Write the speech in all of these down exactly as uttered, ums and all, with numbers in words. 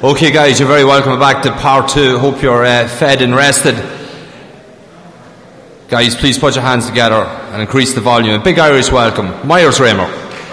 Okay, guys, you're very welcome back to part two. Hope you're uh, fed and rested. Guys, please put your hands together and increase the volume. A big Irish welcome. Myers Raymer.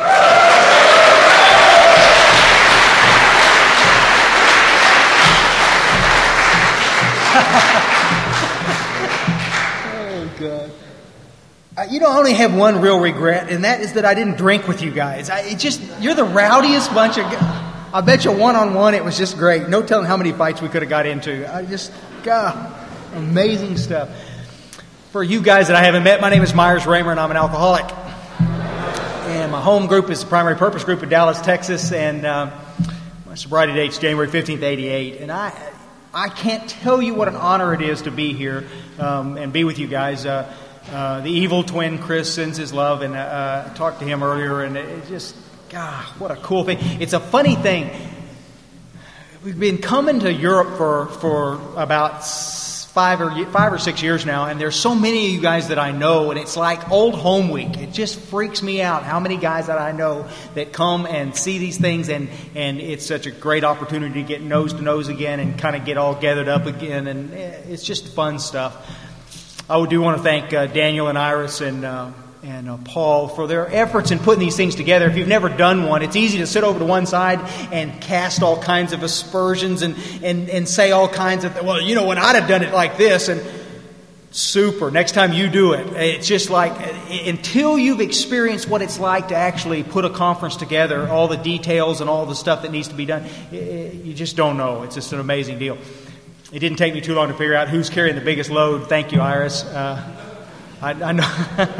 Oh, God. Uh, you know, I only have one real regret, and that is that I didn't drink with you guys. I, it just, you're the rowdiest bunch of guys. I bet you one-on-one it was just great. No telling how many fights we could have got into. I just, God, amazing stuff. For you guys that I haven't met, my name is Myers Raymer, and I'm an alcoholic. And my home group is the Primary Purpose Group in Dallas, Texas, and uh, my sobriety date's January fifteenth, eighty-eight. And I I can't tell you what an honor it is to be here um, and be with you guys. Uh, uh, the evil twin, Chris, sends his love, and uh, I talked to him earlier, and it just... God, what a cool thing. It's a funny thing. We've been coming to Europe for, for about five or five or six years now, and there's so many of you guys that I know, and it's like old home week. It just freaks me out how many guys that I know that come and see these things, and, and it's such a great opportunity to get nose to nose again and kind of get all gathered up again, and it's just fun stuff. I do want to thank uh, Daniel and Iris and... Uh, and uh, Paul for their efforts in putting these things together. If you've never done one, it's easy to sit over to one side and cast all kinds of aspersions and, and, and say all kinds of, well, you know, when I'd have done it like this, and super, next time you do it. It's just like, until you've experienced what it's like to actually put a conference together, all the details and all the stuff that needs to be done, you just don't know. It's just an amazing deal. It didn't take me too long to figure out who's carrying the biggest load. Thank you, Iris. Uh, I, I know.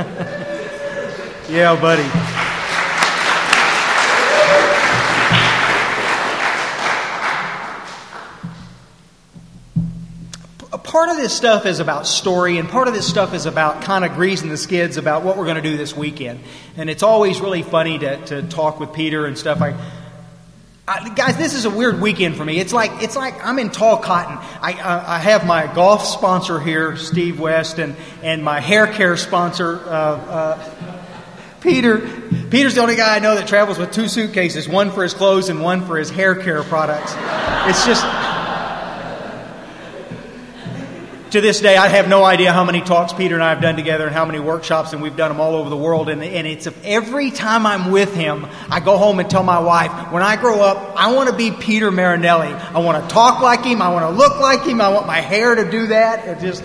Yeah, buddy. Part of this stuff is about story, and part of this stuff is about kind of greasing the skids about what we're going to do this weekend. And it's always really funny to, to talk with Peter and stuff. I, I, guys, this is a weird weekend for me. It's like it's like I'm in tall cotton. I, I, I have my golf sponsor here, Steve West, and, and my hair care sponsor, uh, uh, Peter. Peter's the only guy I know that travels with two suitcases, one for his clothes and one for his hair care products. It's just... To this day, I have no idea how many talks Peter and I have done together and how many workshops, and we've done them all over the world. And, and it's every time I'm with him, I go home and tell my wife, when I grow up, I want to be Peter Marinelli. I want to talk like him. I want to look like him. I want my hair to do that. It just...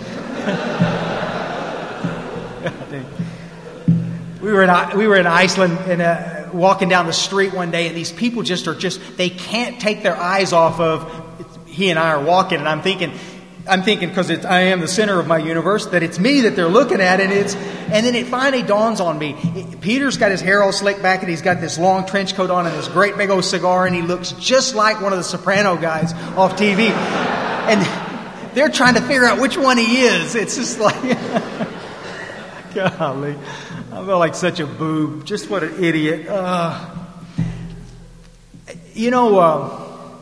we were in we were in Iceland and uh, walking down the street one day, and these people just are just they can't take their eyes off of. He and I are walking, and I'm thinking. I'm thinking, because I am the center of my universe, that it's me that they're looking at, and it's, and then it finally dawns on me. It, Peter's got his hair all slicked back, and he's got this long trench coat on and this great big old cigar, and he looks just like one of the Soprano guys off T V. And they're trying to figure out which one he is. It's just like, golly, I feel like such a boob. Just what an idiot. Uh, you know, uh,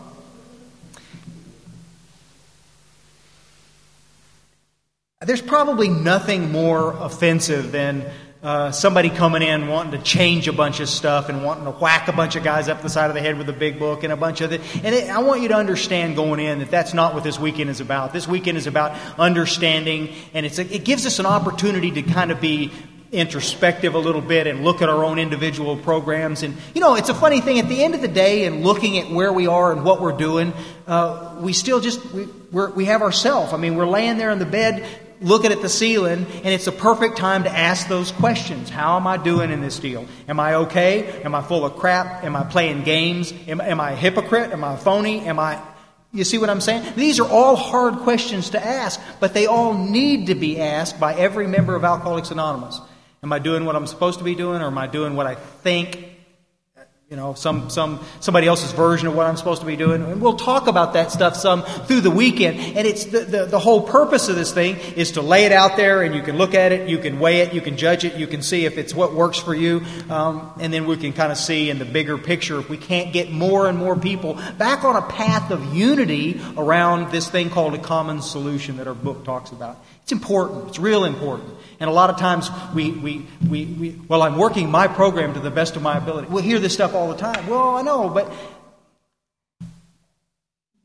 there's probably nothing more offensive than uh, somebody coming in wanting to change a bunch of stuff and wanting to whack a bunch of guys up the side of the head with a big book and a bunch of it. And it, I want you to understand going in that that's not what this weekend is about. This weekend is about understanding, and it's a, it gives us an opportunity to kind of be introspective a little bit and look at our own individual programs. And, you know, it's a funny thing. At the end of the day, and looking at where we are and what we're doing, uh, we still just, we, we're, we have ourselves. I mean, we're laying there in the bed looking at the ceiling, and it's a perfect time to ask those questions. How am I doing in this deal? Am I okay? Am I full of crap? Am I playing games? Am, am I a hypocrite? Am I a phony? Am I... You see what I'm saying? These are all hard questions to ask, but they all need to be asked by every member of Alcoholics Anonymous. Am I doing what I'm supposed to be doing, or am I doing what I think, you know, some some somebody else's version of what I'm supposed to be doing? And we'll talk about that stuff some through the weekend. And it's the, the, the whole purpose of this thing is to lay it out there, and you can look at it, you can weigh it, you can judge it, you can see if it's what works for you. Um, and then we can kind of see in the bigger picture if we can't get more and more people back on a path of unity around this thing called a common solution that our book talks about. It's important. It's real important. And a lot of times we, we, we, we, well, I'm working my program to the best of my ability. We'll hear this stuff all the time. Well, I know, but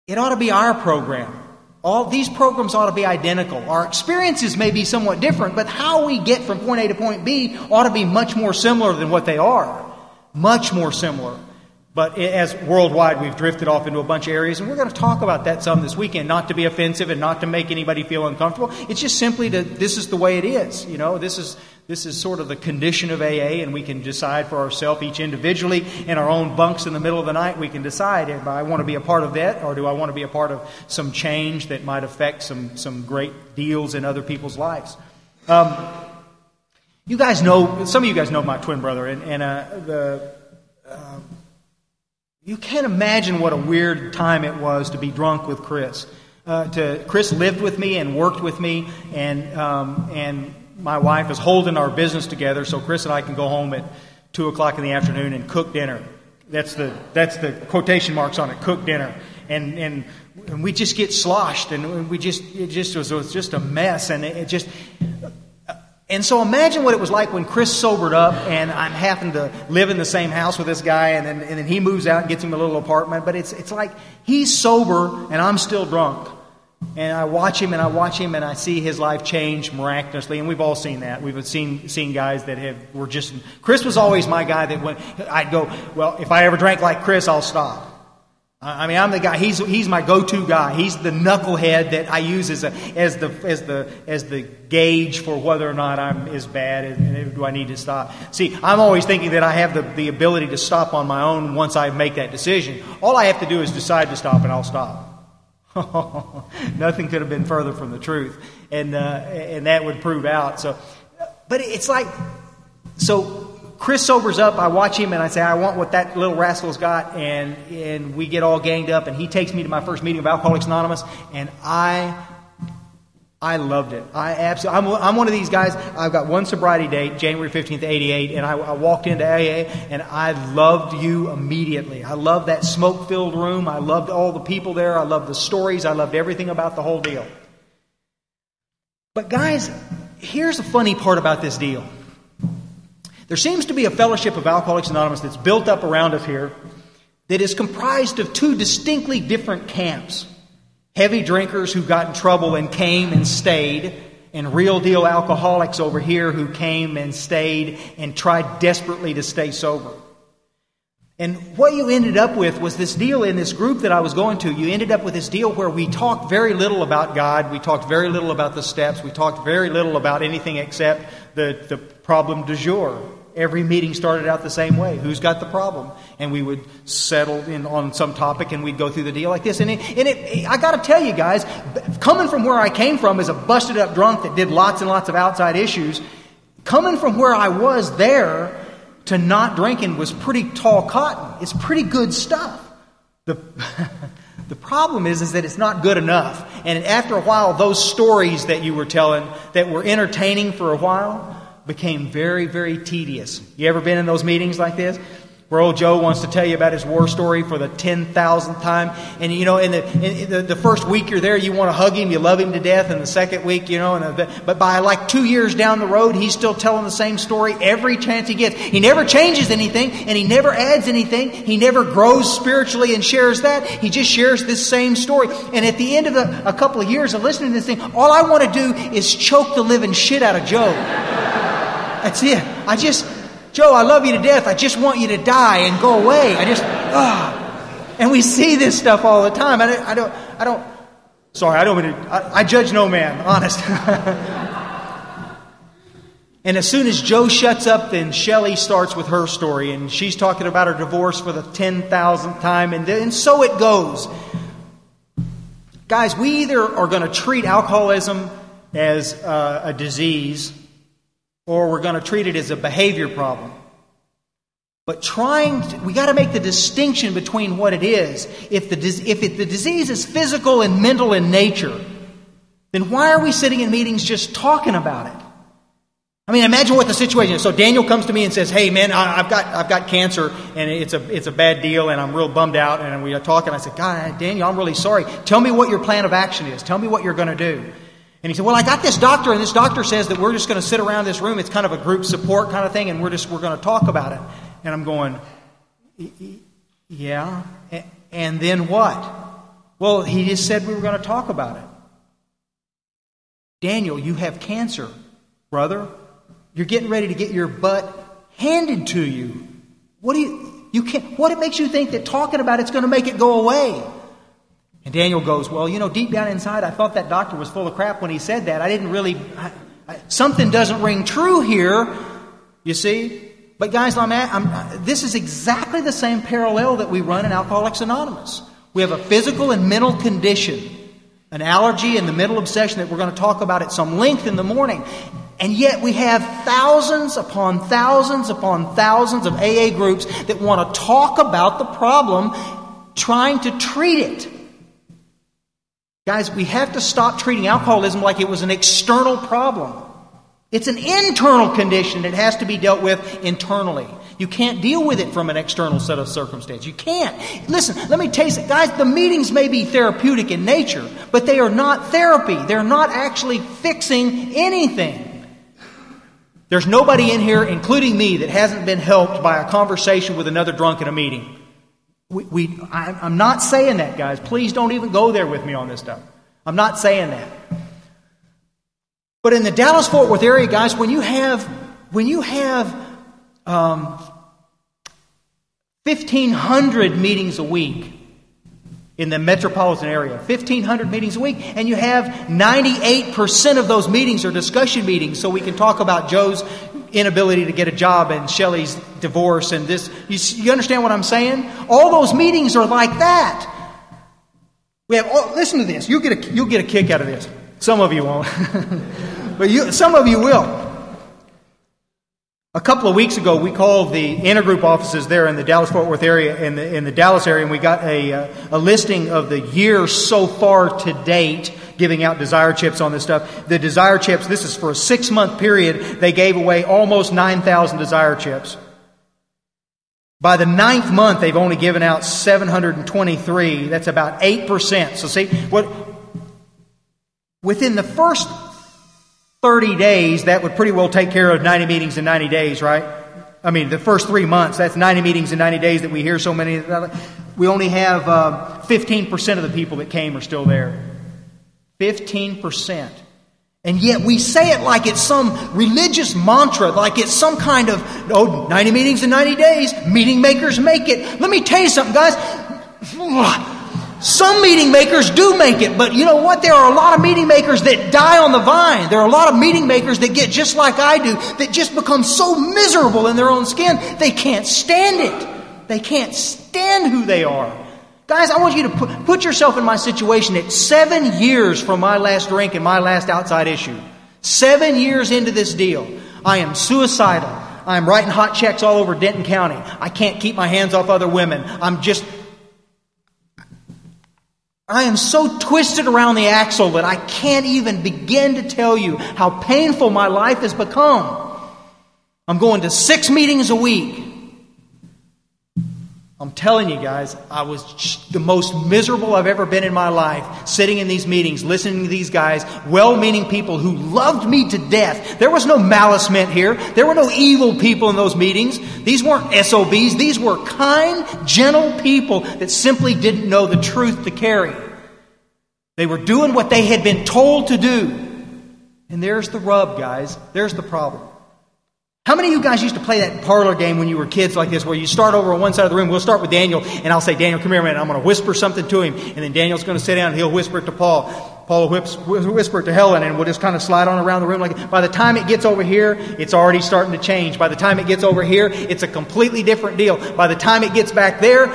it ought to be our program. All these programs ought to be identical. Our experiences may be somewhat different, but how we get from point A to point B ought to be much more similar than what they are. Much more similar. But as worldwide, we've drifted off into a bunch of areas, and we're going to talk about that some this weekend, not to be offensive and not to make anybody feel uncomfortable. It's just simply that this is the way it is. You know, this is this is sort of the condition of A A, and we can decide for ourselves, each individually, in our own bunks in the middle of the night, we can decide, if I want to be a part of that, or do I want to be a part of some change that might affect some, some great deals in other people's lives. Um, you guys know, some of you guys know my twin brother, and, and uh, the... Uh, You can't imagine what a weird time it was to be drunk with Chris. Uh, to Chris lived with me and worked with me, and um, and my wife is holding our business together, so Chris and I can go home at two o'clock in the afternoon and cook dinner. That's the that's the quotation marks on it. Cook dinner, and and, and we just get sloshed, and we just it just was, it was just a mess, and it, it just. And so imagine what it was like when Chris sobered up, and I'm having to live in the same house with this guy, and then, and then he moves out and gets him a little apartment. But it's it's like he's sober and I'm still drunk. And I watch him and I watch him and I see his life change miraculously. And we've all seen that. We've seen seen guys that have were just... Chris was always my guy that when I'd go, well, if I ever drank like Chris, I'll stop. I mean, I'm the guy. He's he's my go-to guy. He's the knucklehead that I use as a as the as the as the gauge for whether or not I'm as bad and do I need to stop. See, I'm always thinking that I have the, the ability to stop on my own once I make that decision. All I have to do is decide to stop, and I'll stop. Nothing could have been further from the truth, and uh, and that would prove out. So, but it's like so. Chris sobers up, I watch him, and I say, I want what that little rascal's got, and and we get all ganged up, and he takes me to my first meeting of Alcoholics Anonymous, and I I loved it. I absolutely, I'm, I'm one of these guys, I've got one sobriety date, January fifteenth, eighty-eight, and I, I walked into A A, and I loved you immediately. I loved that smoke-filled room, I loved all the people there, I loved the stories, I loved everything about the whole deal. But guys, here's the funny part about this deal. There seems to be a fellowship of Alcoholics Anonymous that's built up around us here that is comprised of two distinctly different camps. Heavy drinkers who got in trouble and came and stayed, and real deal alcoholics over here who came and stayed and tried desperately to stay sober. And what you ended up with was this deal in this group that I was going to. You ended up with this deal where we talked very little about God. We talked very little about the steps. We talked very little about anything except the, the problem du jour. Every meeting started out the same way. Who's got the problem? And we would settle in on some topic, and we'd go through the deal like this. And, it, and it, I got to tell you guys, coming from where I came from as a busted up drunk that did lots and lots of outside issues, coming from where I was there to not drinking was pretty tall cotton. It's pretty good stuff. The the problem is, is that it's not good enough. And after a while, those stories that you were telling that were entertaining for a while became very, very tedious. You ever been in those meetings like this? Where old Joe wants to tell you about his war story for the ten thousandth time. And, you know, in the, in the the first week you're there, you want to hug him, you love him to death. And the second week, you know, and the, but by like two years down the road, he's still telling the same story every chance he gets. He never changes anything, and he never adds anything. He never grows spiritually and shares that. He just shares this same story. And at the end of the, a couple of years of listening to this thing, all I want to do is choke the living shit out of Joe. That's it. I just... Joe, I love you to death. I just want you to die and go away. I just, ah. And we see this stuff all the time. I don't, I don't, I don't sorry, I don't mean to, I, I judge no man, honest. And as soon as Joe shuts up, then Shelley starts with her story. And she's talking about her divorce for the ten thousandth time. And, and so it goes. Guys, we either are going to treat alcoholism as uh, a disease, or we're going to treat it as a behavior problem. But trying, to, we got to make the distinction between what it is. If the if it, the disease is physical and mental in nature, then why are we sitting in meetings just talking about it? I mean, imagine what the situation is. So Daniel comes to me and says, "Hey, man, I, I've got I've got cancer, and it's a it's a bad deal, and I'm real bummed out." And we are talking. I said, "God, Daniel, I'm really sorry. Tell me what your plan of action is. Tell me what you're going to do." And he said, well, I got this doctor, and this doctor says that we're just going to sit around this room. It's kind of a group support kind of thing, and we're just we're going to talk about it. And I'm going, yeah, and then what? Well, he just said we were going to talk about it. Daniel, you have cancer, brother. You're getting ready to get your butt handed to you. What do you, you can't, what makes you think that talking about it's going to make it go away? And Daniel goes, well, you know, deep down inside, I thought that doctor was full of crap when he said that. I didn't really, I, I, something doesn't ring true here, you see. But guys, I'm at, I'm, this is exactly the same parallel that we run in Alcoholics Anonymous. We have a physical and mental condition, an allergy and the mental obsession that we're going to talk about at some length in the morning. And yet we have thousands upon thousands upon thousands of A A groups that want to talk about the problem, trying to treat it. Guys, we have to stop treating alcoholism like it was an external problem. It's an internal condition that has to be dealt with internally. You can't deal with it from an external set of circumstances. You can't. Listen, let me tell you, guys, the meetings may be therapeutic in nature, but they are not therapy. They're not actually fixing anything. There's nobody in here, including me, that hasn't been helped by a conversation with another drunk in a meeting. We, we, I, I'm not saying that, guys. Please don't even go there with me on this stuff. I'm not saying that. But in the Dallas-Fort Worth area, guys, when you have when you have um, fifteen hundred meetings a week in the metropolitan area, fifteen hundred meetings a week, and you have ninety-eight percent of those meetings are discussion meetings, so we can talk about Joe's inability to get a job and Shelley's divorce and this. You, you understand what I'm saying? All those meetings are like that. We have. Oh, listen to this. You'll get a you'll get a kick out of this. Some of you won't, but you, some of you will. A couple of weeks ago, we called the intergroup offices there in the Dallas-Fort Worth area, in the in the Dallas area, and we got a uh, a listing of the years so far to date, giving out Desire Chips on this stuff. The Desire Chips, this is for a six-month period. They gave away almost nine thousand Desire Chips. By the ninth month, they've only given out seven hundred twenty-three. That's about eight percent. So see what. Within the first thirty days, that would pretty well take care of ninety meetings in ninety days, right? I mean, the first three months, that's ninety meetings in ninety days that we hear so many. We only have uh, fifteen percent of the people that came are still there. fifteen percent. And yet we say it like it's some religious mantra, like it's some kind of, oh, ninety meetings in ninety days, meeting makers make it. Let me tell you something, guys. Some meeting makers do make it, but you know what? There are a lot of meeting makers that die on the vine. There are a lot of meeting makers that get just like I do, that just become so miserable in their own skin, they can't stand it. They can't stand who they are. Guys, I want you to put, put yourself in my situation. It's seven years from my last drink and my last outside issue. Seven years into this deal. I am suicidal. I am writing hot checks all over Denton County. I can't keep my hands off other women. I'm just... I am so twisted around the axle that I can't even begin to tell you how painful my life has become. I'm going to six meetings a week. I'm telling you guys, I was the most miserable I've ever been in my life, sitting in these meetings, listening to these guys, well-meaning people who loved me to death. There was no malice meant here. There were no evil people in those meetings. These weren't S O Bs. These were kind, gentle people that simply didn't know the truth to carry. They were doing what they had been told to do. And there's the rub, guys. There's the problem. How many of you guys used to play that parlor game when you were kids like this, where you start over on one side of the room? We'll start with Daniel, and I'll say, Daniel, come here a minute. I'm going to whisper something to him. And then Daniel's going to sit down, and he'll whisper it to Paul. Paul will whisper it to Helen, and we'll just kind of slide on around the room. Like by the time it gets over here, it's already starting to change. By the time it gets over here, it's a completely different deal. By the time it gets back there,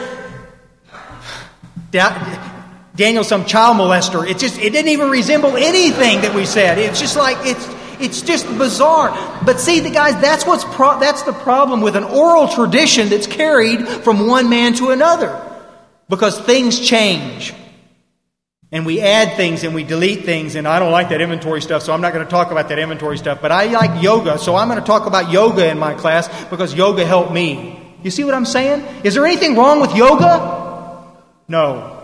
Daniel's some child molester. It just it didn't even resemble anything that we said. It's just like it's it's just bizarre. But see, the guys, that's what's pro- that's the problem with an oral tradition that's carried from one man to another, because things change, and we add things and we delete things. And I don't like that inventory stuff, so I'm not going to talk about that inventory stuff. But I like yoga, so I'm going to talk about yoga in my class because yoga helped me. You see what I'm saying? Is there anything wrong with yoga? No.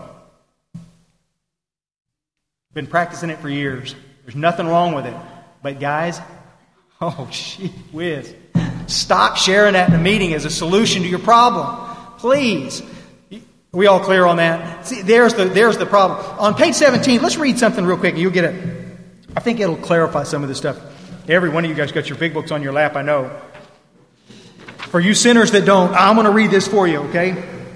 Been practicing it for years. There's nothing wrong with it. But guys, oh, gee whiz. Stop sharing that in the meeting as a solution to your problem. Please. Are we all clear on that? See, there's the, there's the problem. On page seventeen, let's read something real quick and you'll get it. I think it'll clarify some of this stuff. Every one of you guys got your big books on your lap, I know. For you sinners that don't, I'm going to read this for you, okay?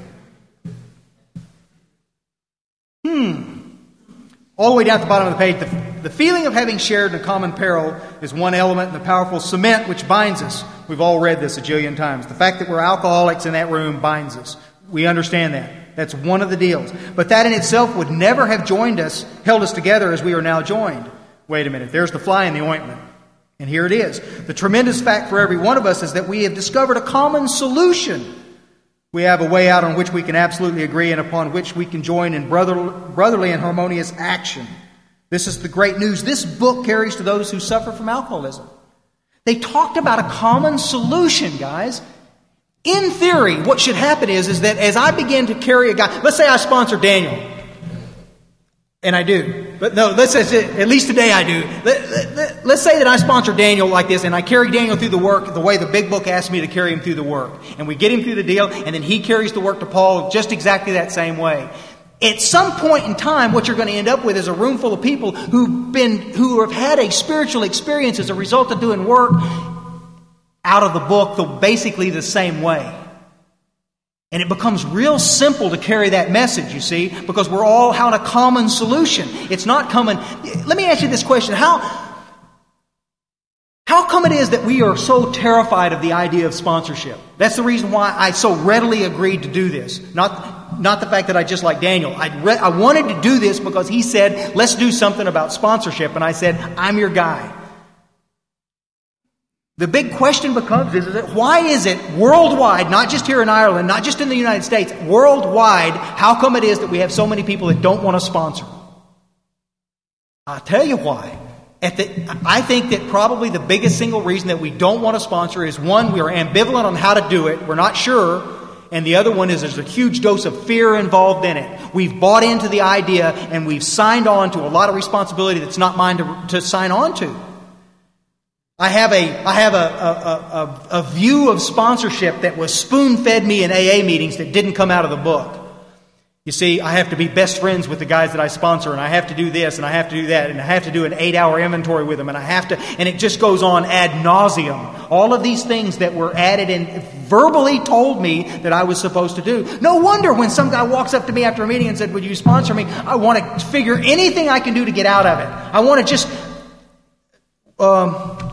Hmm. All the way down at the bottom of the page, the, the feeling of having shared in a common peril is one element in the powerful cement which binds us. We've all read this a jillion times. The fact that we're alcoholics in that room binds us. We understand that. That's one of the deals. But that in itself would never have joined us, held us together as we are now joined. Wait a minute, there's the fly in the ointment. And here it is. The tremendous fact for every one of us is that we have discovered a common solution. We have a way out on which we can absolutely agree and upon which we can join in brother, brotherly and harmonious action. This is the great news this book carries to those who suffer from alcoholism. They talked about a common solution, guys. In theory, what should happen is, is that as I begin to carry a guy, let's say I sponsor Daniel. And I do. But no, let's say, at least today I do. Let, let, let, let's say that I sponsor Daniel like this, and I carry Daniel through the work the way the big book asked me to carry him through the work. And we get him through the deal, and then he carries the work to Paul just exactly that same way. At some point in time, what you're going to end up with is a room full of people who've been, who have had a spiritual experience as a result of doing work out of the book the, basically the same way. And it becomes real simple to carry that message, you see, because we're all on a common solution. It's not common. Let me ask you this question. How, how come it is that we are so terrified of the idea of sponsorship? That's the reason why I so readily agreed to do this. Not, not the fact that I just like Daniel. I, re- I wanted to do this because he said, let's do something about sponsorship. And I said, I'm your guy. The big question becomes, is it, why is it worldwide, not just here in Ireland, not just in the United States, worldwide, how come it is that we have so many people that don't want to sponsor? I'll tell you why. At the, I think that probably the biggest single reason that we don't want to sponsor is, one, we are ambivalent on how to do it. We're not sure. And the other one is there's a huge dose of fear involved in it. We've bought into the idea and we've signed on to a lot of responsibility that's not mine to, to sign on to. I have a I have a, a, a, a view of sponsorship that was spoon-fed me in A A meetings that didn't come out of the book. You see, I have to be best friends with the guys that I sponsor, and I have to do this, and I have to do that, and I have to do an eight-hour inventory with them, and I have to, and it just goes on ad nauseum. All of these things that were added and verbally told me that I was supposed to do. No wonder when some guy walks up to me after a meeting and said, "Would you sponsor me?" I want to figure anything I can do to get out of it. I want to just... Um,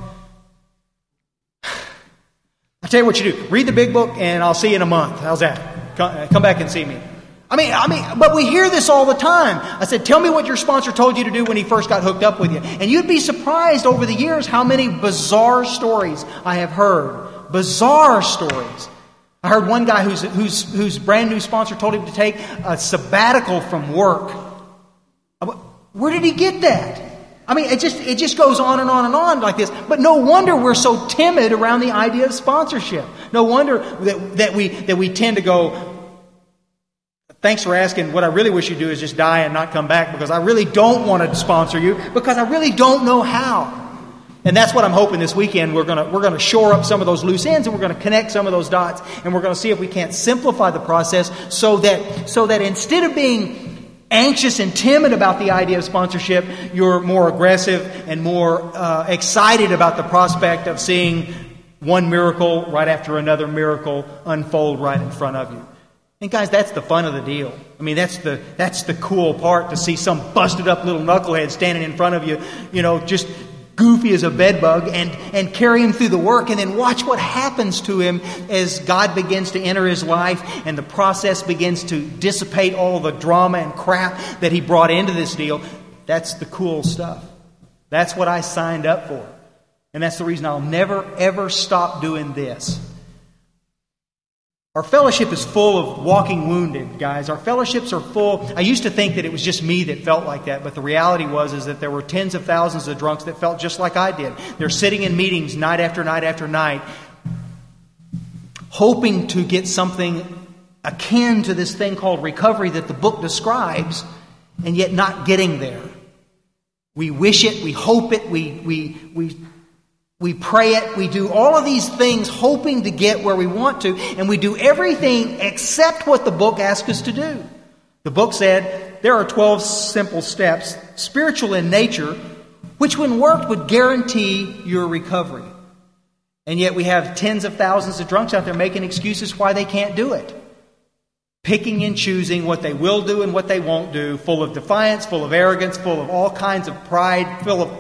I'll tell you what you do. Read the big book, and I'll see you in a month. How's that? Come, come back and see me. I mean, I mean, but we hear this all the time. I said, tell me what your sponsor told you to do when he first got hooked up with you. And you'd be surprised over the years how many bizarre stories I have heard. Bizarre stories. I heard one guy whose, whose, whose brand new sponsor told him to take a sabbatical from work. Where did he get that? I mean, it just it just goes on and on and on like this. But no wonder we're so timid around the idea of sponsorship. No wonder that, that we that we tend to go, thanks for asking. What I really wish you'd do is just die and not come back, because I really don't want to sponsor you, because I really don't know how. And that's what I'm hoping this weekend. We're gonna we're gonna shore up some of those loose ends, and we're gonna connect some of those dots, and we're gonna see if we can't simplify the process so that so that instead of being anxious and timid about the idea of sponsorship, you're more aggressive and more uh, excited about the prospect of seeing one miracle right after another miracle unfold right in front of you. And guys, that's the fun of the deal. I mean, that's the that's the cool part, to see some busted up little knucklehead standing in front of you, you know, just goofy as a bedbug, and, and carry him through the work, and then watch what happens to him as God begins to enter his life and the process begins to dissipate all the drama and crap that he brought into this deal. That's the cool stuff. That's what I signed up for. And that's the reason I'll never, ever stop doing this. Our fellowship is full of walking wounded, guys. Our fellowships are full. I used to think that it was just me that felt like that, but the reality was is that there were tens of thousands of drunks that felt just like I did. They're sitting in meetings night after night after night, hoping to get something akin to this thing called recovery that the book describes, and yet not getting there. We wish it, we hope it, we we we We pray it. We do all of these things hoping to get where we want to. And we do everything except what the book asks us to do. The book said there are twelve simple steps, spiritual in nature, which when worked would guarantee your recovery. And yet we have tens of thousands of drunks out there making excuses why they can't do it. Picking and choosing what they will do and what they won't do, full of defiance, full of arrogance, full of all kinds of pride, full of...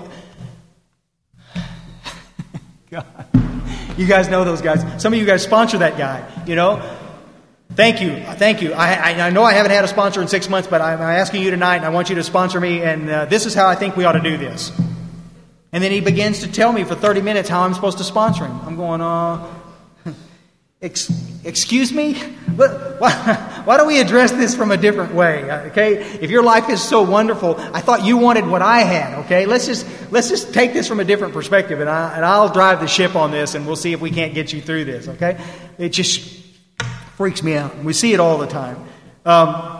God. You guys know those guys. Some of you guys sponsor that guy, you know. Thank you. Thank you. I, I, I know I haven't had a sponsor in six months, but I'm asking you tonight, and I want you to sponsor me, and uh, this is how I think we ought to do this. And then he begins to tell me for thirty minutes how I'm supposed to sponsor him. I'm going, uh, ex- excuse me? What, why, why don't we address this from a different way? Okay? If your life is so wonderful, I thought you wanted what I had. Okay? Let's just let's just take this from a different perspective, and I and I'll drive the ship on this, and we'll see if we can't get you through this. Okay? It just freaks me out. We see it all the time. Um,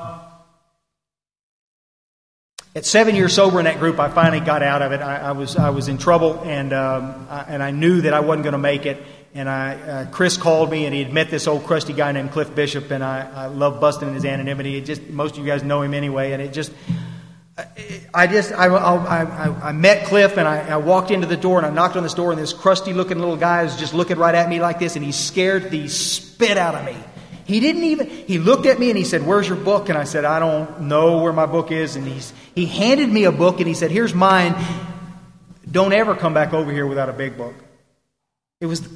At seven years sober in that group, I finally got out of it. I, I was I was in trouble, and um, I, and I knew that I wasn't going to make it. And I uh, Chris called me, and he had met this old crusty guy named Cliff Bishop, and I, I love busting his anonymity. It just most of you guys know him anyway, and it just I just I I, I, I met Cliff, and I, I walked into the door, and I knocked on this door, and this crusty looking little guy was just looking right at me like this, and he scared the spit out of me. He didn't even, he looked at me and he said, "Where's your book?" And I said, "I don't know where my book is." And he's, he handed me a book and he said, "Here's mine. Don't ever come back over here without a big book." It was,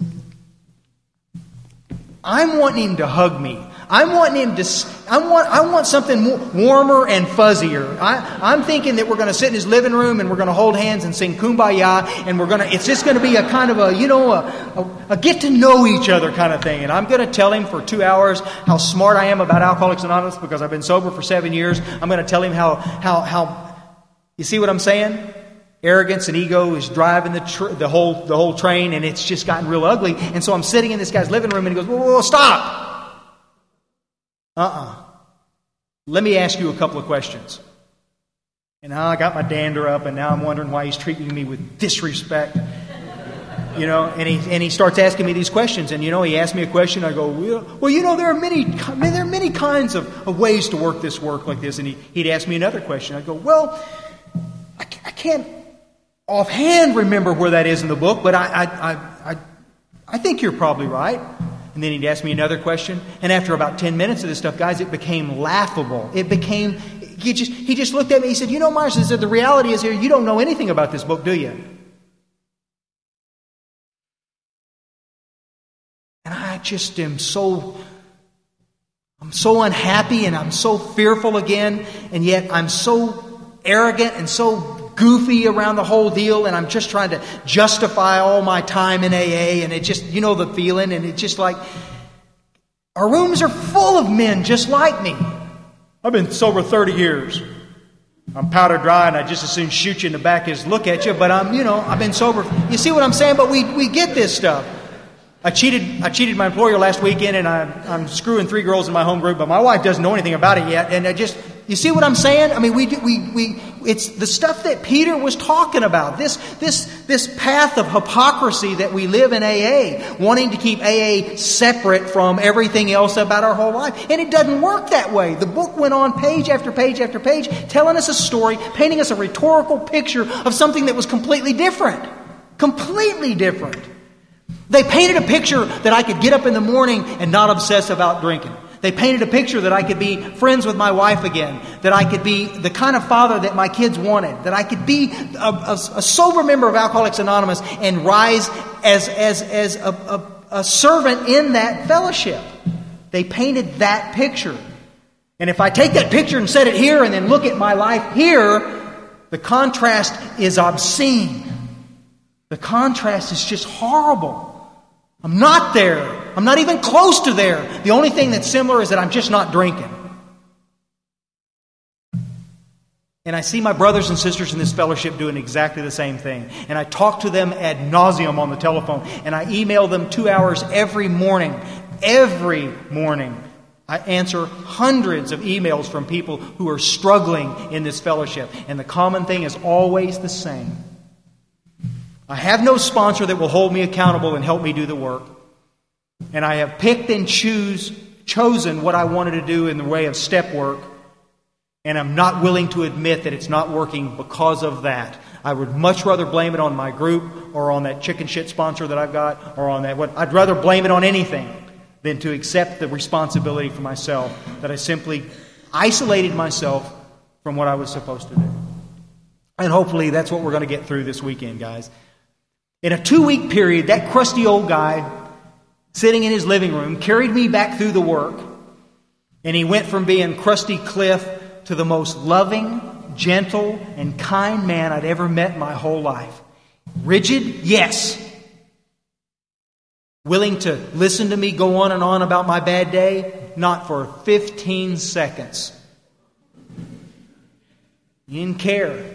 I'm wanting him to hug me. I'm wanting him to, I want, I want something more, warmer and fuzzier. I, I'm thinking that we're going to sit in his living room and we're going to hold hands and sing Kumbaya, and we're going to, it's just going to be a kind of a, you know, a, a, a get to know each other kind of thing. And I'm going to tell him for two hours how smart I am about Alcoholics Anonymous because I've been sober for seven years. I'm going to tell him how, how, how, you see what I'm saying? Arrogance and ego is driving the tr- the whole the whole train, and it's just gotten real ugly. And so I'm sitting in this guy's living room, and he goes, "Whoa, whoa, whoa, stop! Uh-uh. Let me ask you a couple of questions." And now I got my dander up, and now I'm wondering why he's treating me with disrespect. You know, and he and he starts asking me these questions, and you know, he asked me a question. I go, "Well, well you know, there are many there are many kinds of, of ways to work this work like this." And he he'd ask me another question. I go, "Well, I, I can't offhand remember where that is in the book, but I, I, I, I, I think you're probably right." And then he'd ask me another question. And after about ten minutes of this stuff, guys, it became laughable. It became, he just, he just looked at me. He said, "You know, Myers," he said, "the reality is here, you don't know anything about this book, do you?" And I just am so, I'm so unhappy and I'm so fearful again. And yet I'm so arrogant and so goofy around the whole deal, and I'm just trying to justify all my time in A A, and it just, you know the feeling, and it's just like, our rooms are full of men just like me. I've been sober thirty years. I'm powder dry, and I just as soon shoot you in the back as look at you, but I'm, you know, I've been sober. You see what I'm saying? But we, we get this stuff. I cheated I cheated my employer last weekend, and I'm, I'm screwing three girls in my home group, but my wife doesn't know anything about it yet, and I just, you see what I'm saying? I mean, we do, we we it's the stuff that Peter was talking about. This this this path of hypocrisy that we live in A A, wanting to keep A A separate from everything else about our whole life, and it doesn't work that way. The book went on page after page after page, telling us a story, painting us a rhetorical picture of something that was completely different, completely different. They painted a picture that I could get up in the morning and not obsess about drinking. They painted a picture that I could be friends with my wife again, that I could be the kind of father that my kids wanted, that I could be a, a, a sober member of Alcoholics Anonymous and rise as, as, as a, a, a servant in that fellowship. They painted that picture. And if I take that picture and set it here and then look at my life here, the contrast is obscene. The contrast is just horrible. I'm not there. I'm not even close to there. The only thing that's similar is that I'm just not drinking. And I see my brothers and sisters in this fellowship doing exactly the same thing. And I talk to them ad nauseum on the telephone. And I email them two hours every morning. Every morning. I answer hundreds of emails from people who are struggling in this fellowship. And the common thing is always the same. I have no sponsor that will hold me accountable and help me do the work. And I have picked and choose, chosen what I wanted to do in the way of step work. And I'm not willing to admit that it's not working because of that. I would much rather blame it on my group or on that chicken shit sponsor that I've got or on that. What I'd rather blame it on anything than to accept the responsibility for myself that I simply isolated myself from what I was supposed to do. And hopefully that's what we're going to get through this weekend, guys. In a two-week period, that crusty old guy sitting in his living room carried me back through the work. And he went from being crusty Cliff to the most loving, gentle, and kind man I'd ever met in my whole life. Rigid? Yes. Willing to listen to me go on and on about my bad day? Not for fifteen seconds. He didn't care.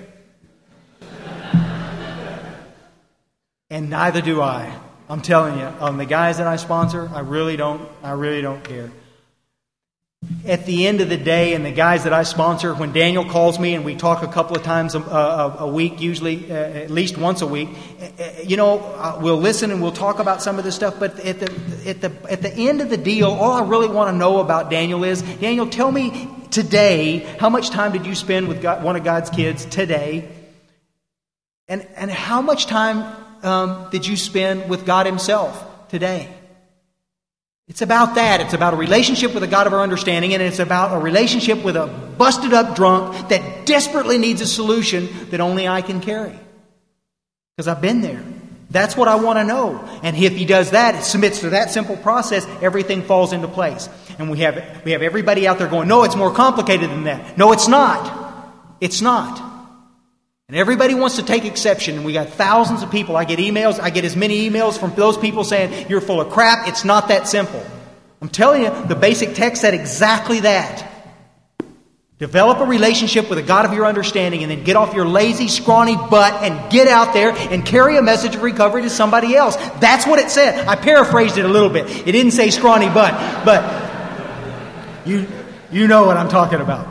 And neither do I. I'm telling you, on the guys that I sponsor, I really don't, I really don't care. At the end of the day, and the guys that I sponsor, when Daniel calls me and we talk a couple of times a, a, a week, usually uh, at least once a week, uh, you know, uh, we'll listen and we'll talk about some of this stuff. But at the at the at the end of the deal, all I really want to know about Daniel is, Daniel, tell me today, how much time did you spend with God, one of God's kids today, and and how much time um, did you spend with God Himself today? It's about that. It's about a relationship with a God of our understanding, and it's about a relationship with a busted up drunk that desperately needs a solution that only I can carry. Because I've been there. That's what I want to know. And if he does that, it submits to that simple process, everything falls into place. And we have we have everybody out there going, no, it's more complicated than that. No, it's not. It's not. And everybody wants to take exception. And we got thousands of people. I get emails. I get as many emails from those people saying, you're full of crap. It's not that simple. I'm telling you, the basic text said exactly that. Develop a relationship with a God of your understanding and then get off your lazy, scrawny butt and get out there and carry a message of recovery to somebody else. That's what it said. I paraphrased it a little bit. It didn't say scrawny butt, but you, you know what I'm talking about.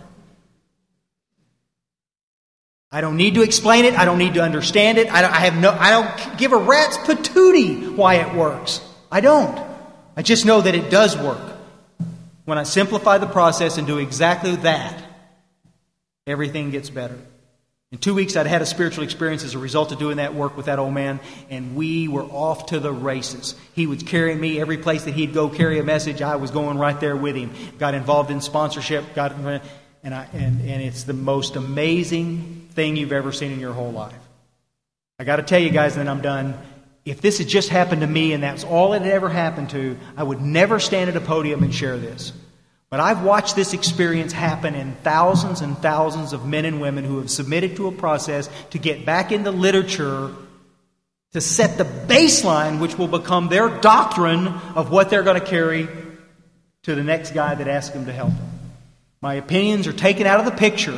I don't need to explain it. I don't need to understand it. I, don't, I have no. I don't give a rat's patootie why it works. I don't. I just know that it does work. When I simplify the process and do exactly that, everything gets better. In two weeks, I'd had a spiritual experience as a result of doing that work with that old man, and we were off to the races. He was carrying me every place that he'd go carry a message. I was going right there with him. Got involved in sponsorship. Got and I and and it's the most amazing thing you've ever seen in your whole life. I got to tell you guys, and then I'm done. If this had just happened to me and that's all it had ever happened to, I would never stand at a podium and share this. But I've watched this experience happen in thousands and thousands of men and women who have submitted to a process to get back into literature to set the baseline, which will become their doctrine of what they're going to carry to the next guy that asks them to help them. My opinions are taken out of the picture.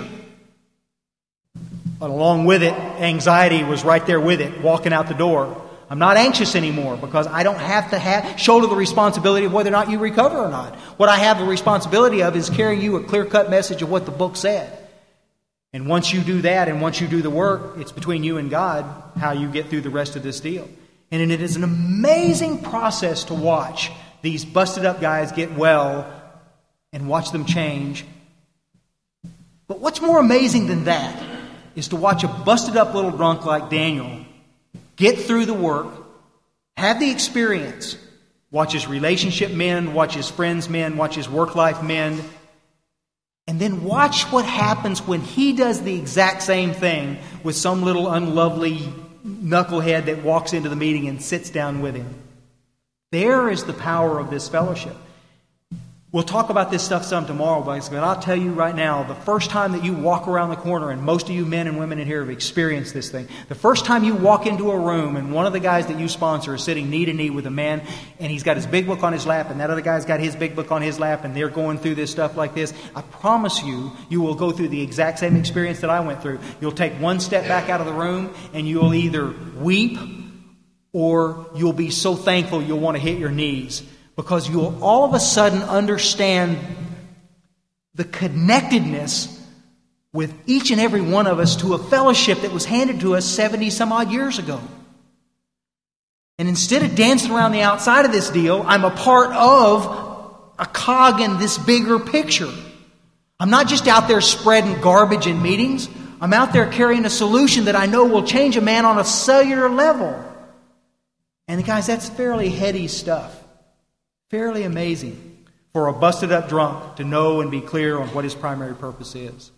But along with it, anxiety was right there with it, walking out the door. I'm not anxious anymore because I don't have to have, shoulder the responsibility of whether or not you recover or not. What I have the responsibility of is carrying you a clear-cut message of what the book said. And once you do that and once you do the work, it's between you and God how you get through the rest of this deal. And it is an amazing process to watch these busted-up guys get well and watch them change. But what's more amazing than that is to watch a busted-up little drunk like Daniel get through the work, have the experience, watch his relationship mend, watch his friends mend, watch his work life mend, and then watch what happens when he does the exact same thing with some little unlovely knucklehead that walks into the meeting and sits down with him. There is the power of this fellowship. We'll talk about this stuff some tomorrow, but I'll tell you right now, the first time that you walk around the corner, and most of you men and women in here have experienced this thing, the first time you walk into a room and one of the guys that you sponsor is sitting knee to knee with a man, and he's got his big book on his lap, and that other guy's got his big book on his lap, and they're going through this stuff like this, I promise you, you will go through the exact same experience that I went through. You'll take one step back out of the room, and you'll either weep, or you'll be so thankful you'll want to hit your knees. Because you'll all of a sudden understand the connectedness with each and every one of us to a fellowship that was handed to us seventy some odd years ago. And instead of dancing around the outside of this deal, I'm a part of a cog in this bigger picture. I'm not just out there spreading garbage in meetings. I'm out there carrying a solution that I know will change a man on a cellular level. And guys, that's fairly heady stuff. Fairly amazing for a busted up drunk to know and be clear on what his primary purpose is.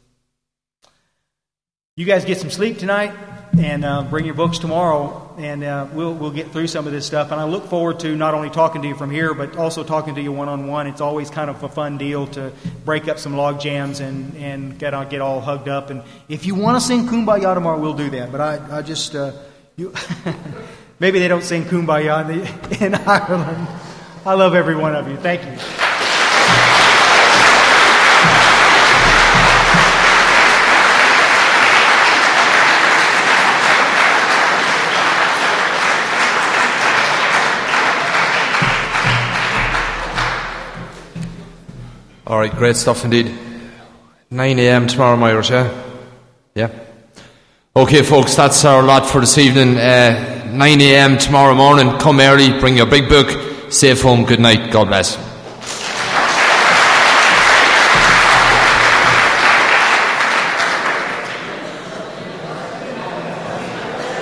You guys get some sleep tonight and uh, bring your books tomorrow, and uh, we'll we'll get through some of this stuff. And I look forward to not only talking to you from here, but also talking to you one-on-one. It's always kind of a fun deal to break up some log jams and, and get, uh, get all hugged up. And if you want to sing Kumbaya tomorrow, we'll do that. But I, I just... Uh, you maybe they don't sing Kumbaya in, the, in Ireland. I love every one of you. Thank you. All right, great stuff indeed. nine a.m. tomorrow, Myers, yeah? Yeah. Okay, folks, that's our lot for this evening. Uh, nine a.m. tomorrow morning. Come early, bring your big book. Safe home, good night, God bless.